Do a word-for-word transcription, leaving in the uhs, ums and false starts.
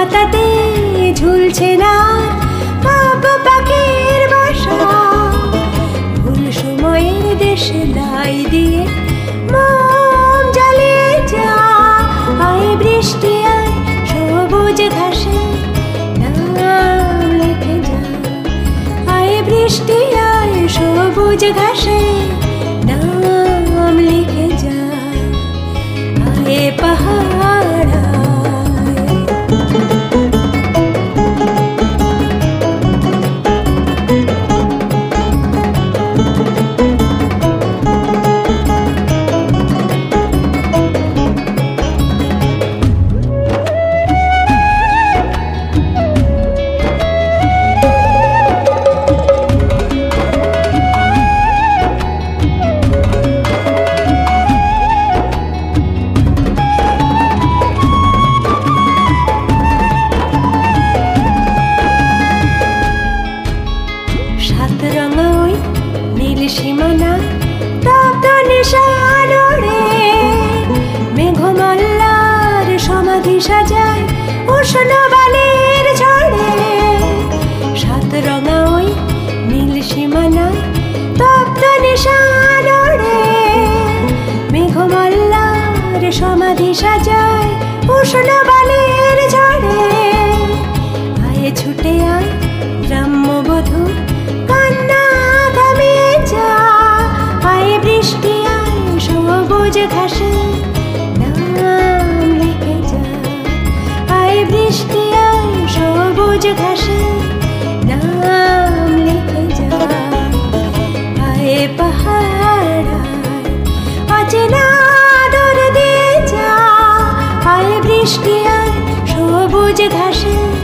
পাতাতে ঝুলছে না কাব পাখির বাসা। ভুল সময়ের দেশে লাই দিয়ে মোম জ্বালিয়ে যা। আয় বৃষ্টি আয় সবুজ ঘাসে নাম লিখে যা। আয় বৃষ্টি আয় সবুজ ঘাসে নাম লিখে যা। আয় পাহাড় সীমানা তপ্ত নিশানরে মেঘমাল্লার সমাধি সাজায় উষ্ণ বালির ঝড়ে। সাত রঙা ওই নীল সীমানায় তপ্ত নিশানরে মেঘমাল্লার সমাধি সাজায় উষ্ণ বালির ঝড়ে। আয়ে ছুটে আয় গ্রাম্যবধূ কান্না থামিয়ে যা। আয় বৃষ্টি আয় সবুজ ঘাসে নাম লিখে যা। আয় বৃষ্টি আয় সবুজ ঘাসে নাম লিখে যা। আয় পাহাড় অচেনা দূর দিয়ে যা। আয় বৃষ্টি আয় সবুজ ঘাসে